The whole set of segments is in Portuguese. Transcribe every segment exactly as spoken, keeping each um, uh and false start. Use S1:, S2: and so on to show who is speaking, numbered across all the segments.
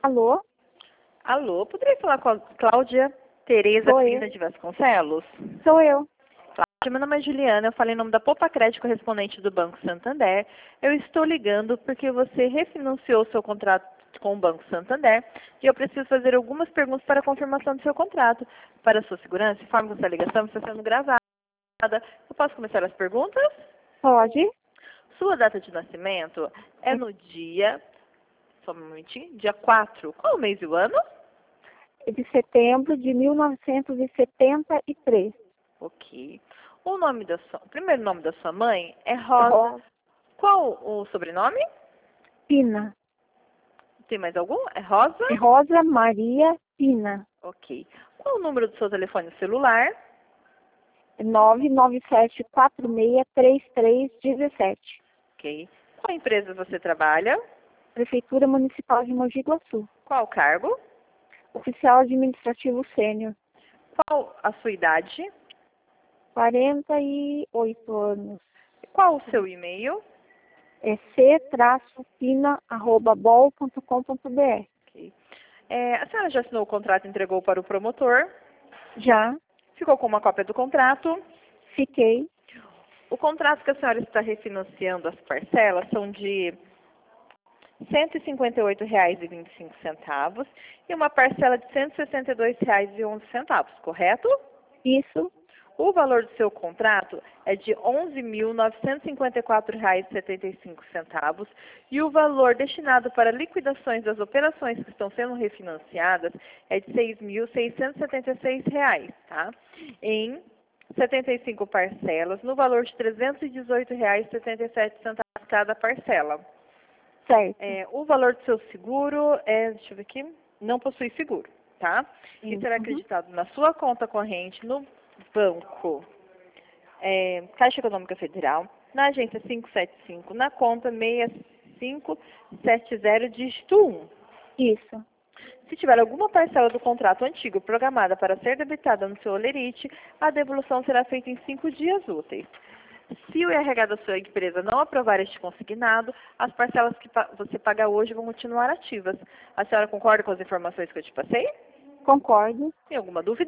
S1: Alô?
S2: Alô, poderia falar com a Cláudia Tereza
S1: Sou
S2: Pina
S1: eu.
S2: de Vasconcelos?
S1: Sou eu.
S2: Cláudia, meu nome é Juliana, eu falei em nome da Poupa Crédito correspondente do Banco Santander. Eu estou ligando porque você refinanciou seu contrato com o Banco Santander e eu preciso fazer algumas perguntas para a confirmação do seu contrato. Para a sua segurança, informe que essa ligação está sendo gravada. Eu posso começar as perguntas?
S1: Pode?
S2: Sua data de nascimento é no dia, só um momentinho, dia quatro. Qual o mês e o ano?
S1: De setembro de mil novecentos e setenta e três.
S2: Ok. O nome da sua, o primeiro nome da sua mãe é Rosa.
S1: Rosa.
S2: Qual o sobrenome?
S1: Pina.
S2: Tem mais algum? É Rosa?
S1: É Rosa Maria Pina.
S2: Ok. Qual o número do seu telefone celular?
S1: nove nove sete quatro seis três três um sete.
S2: Ok. Qual empresa você trabalha?
S1: Prefeitura Municipal de Mogi Guaçu.
S2: Qual cargo?
S1: Oficial Administrativo Sênior.
S2: Qual a sua idade?
S1: quarenta e oito anos.
S2: Qual o seu e-mail?
S1: É c pina arroba bol ponto com ponto br.
S2: Ok. É, a senhora já assinou o contrato e entregou para o promotor?
S1: Já
S2: Ficou com uma cópia do contrato?
S1: fiquei.
S2: O contrato que a senhora está refinanciando as parcelas são de cento e cinquenta e oito reais e vinte e cinco centavos e uma parcela de cento e sessenta e dois reais e onze centavos, correto?
S1: Isso.
S2: O valor do seu contrato é de onze mil novecentos e cinquenta e quatro reais e setenta e cinco centavos e o valor destinado para liquidações das operações que estão sendo refinanciadas é de seis mil seiscentos e setenta e seis reais, tá? Em setenta e cinco parcelas, no valor de trezentos e dezoito reais e setenta e sete centavos cada parcela.
S1: Certo.
S2: É, o valor do seu seguro é, deixa eu ver aqui, não possui seguro, tá?
S1: Sim.
S2: E será
S1: Uhum.
S2: acreditado na sua conta corrente no banco é, Caixa Econômica Federal, na agência quinhentos e setenta e cinco, na conta seis cinco sete zero, dígito um.
S1: Isso.
S2: Se tiver alguma parcela do contrato antigo programada para ser debitada no seu holerite, a devolução será feita em cinco dias úteis. Se o I R H da sua empresa não aprovar este consignado, as parcelas que pa- você paga hoje vão continuar ativas. A senhora concorda com as informações que eu te passei?
S1: Concordo.
S2: Tem alguma dúvida?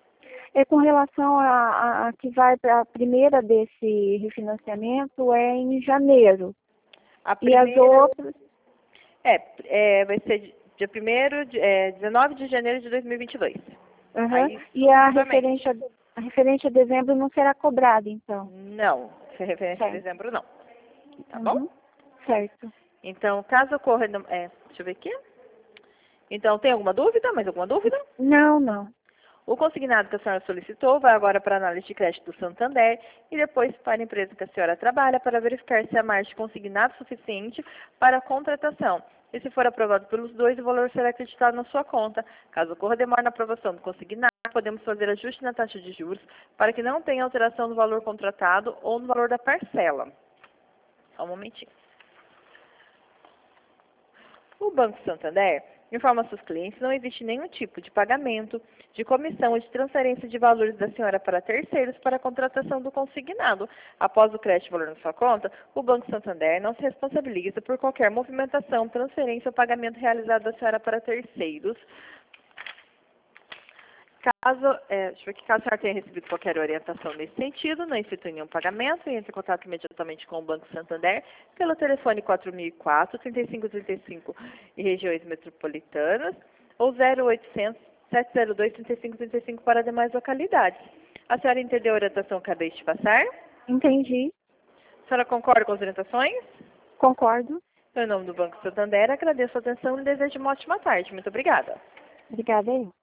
S1: É com relação a, a, a que vai para a primeira desse refinanciamento é em janeiro.
S2: A
S1: E as
S2: primeira
S1: outras,
S2: é, é, vai ser di- dia primeiro, de- é, dezenove de janeiro de dois mil e vinte e dois.
S1: aham,
S2: Aí,
S1: e a
S2: sucessivamente.
S1: referência, a referência a dezembro não será cobrada, então.
S2: Não, se referência a
S1: Certo.
S2: dezembro não. Tá bom?
S1: Uhum. Certo.
S2: Então, caso ocorra, no- é, deixa eu ver aqui. Então, tem alguma dúvida? Mais alguma dúvida?
S1: Não, não.
S2: O consignado que a senhora solicitou vai agora para a análise de crédito do Santander e depois para a empresa que a senhora trabalha para verificar se há margem consignado suficiente para a contratação. E se for aprovado pelos dois, o valor será acreditado na sua conta. Caso ocorra demora na aprovação do consignado, podemos fazer ajuste na taxa de juros para que não tenha alteração no valor contratado ou no valor da parcela. Só um momentinho. O Banco Santander informa aos seus clientes que não existe nenhum tipo de pagamento, de comissão ou de transferência de valores da senhora para terceiros para a contratação do consignado. Após o crédito de valor na sua conta, o Banco Santander não se responsabiliza por qualquer movimentação, transferência ou pagamento realizado da senhora para terceiros. Caso, é, deixa eu ver aqui, caso a senhora tenha recebido qualquer orientação nesse sentido, não institui nenhum pagamento e entre em contato imediatamente com o Banco Santander pelo telefone quatro mil e quatro, trinta e cinco trinta e cinco em regiões metropolitanas ou zero oitocentos, sete zero dois, trinta e cinco trinta e cinco para demais localidades. A senhora entendeu a orientação que acabei de passar?
S1: Entendi.
S2: A senhora concorda com as orientações?
S1: Concordo.
S2: Em nome do Banco Santander, agradeço a atenção e desejo uma ótima tarde. Muito obrigada.
S1: Obrigada aí.